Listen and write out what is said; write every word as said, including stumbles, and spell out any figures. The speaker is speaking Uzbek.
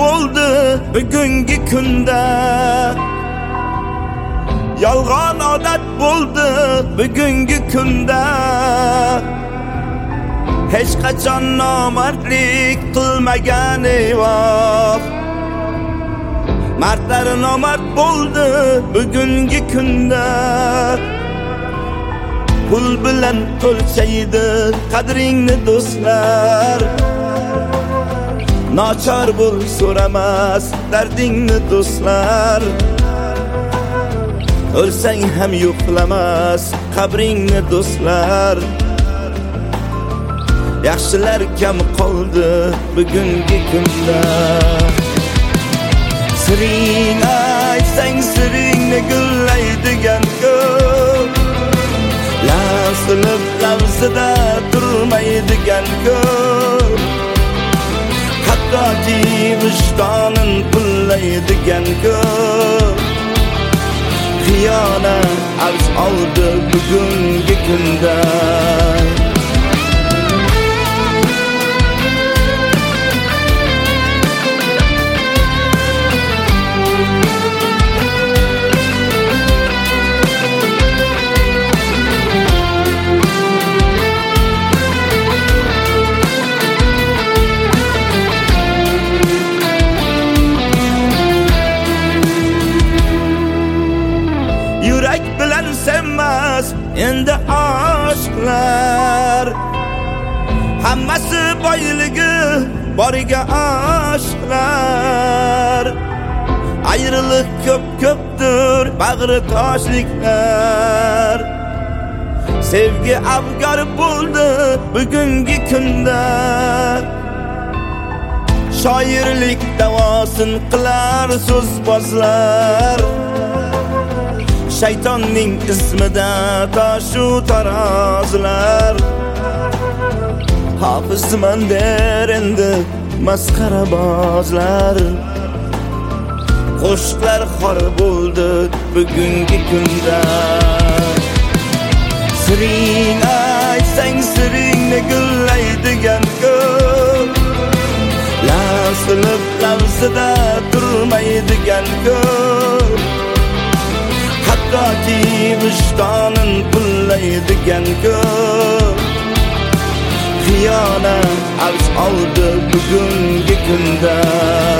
bo'ldi bugungi kunda. Yolg'on odat bo'ldi bugungi kunda. Hech qachon nomardlik qilmagan evoh. Mardlar nomard bo'ldi bugungi kunda. Pul bilan o'lchaydi qadringni do'stlar. Nochor bo'l so'ramas dardingni do'stlar. O'lsang ham yo'qlamas qabringni do'stlar. Yaxshilar kam qoldi bugungi kunda. Siring aytsang siringni gullaydigan ko'p. Lasılib lavzida turmaydigan ko'p. Hattoki vijdonin pullaydigan ko'p. Xiyonat avj oldi bugungi kunda. Yurak bilan sevmas endi aşklar. Hammasi boyligi boriga aşklar. Ayrılık ko'p ko'pdir bag'ri toshliklar. Sevgi avgar bo'ldi bugungi kunda. Shoirlik davosin qilar so'zbozlar. Shaytonning ismida toshu tarozlar. Hofizman der endi masxarabozlar. Qo'shiqlar xor bo'ldi bugungi kunda. Siring aytsang siringni gullaydigan ko'p. Lasılib lavzida turmaydigan ko'p. Hattoki vijdonin pullaydigan ko'p. Xiyonat avj oldi bugungi kunda.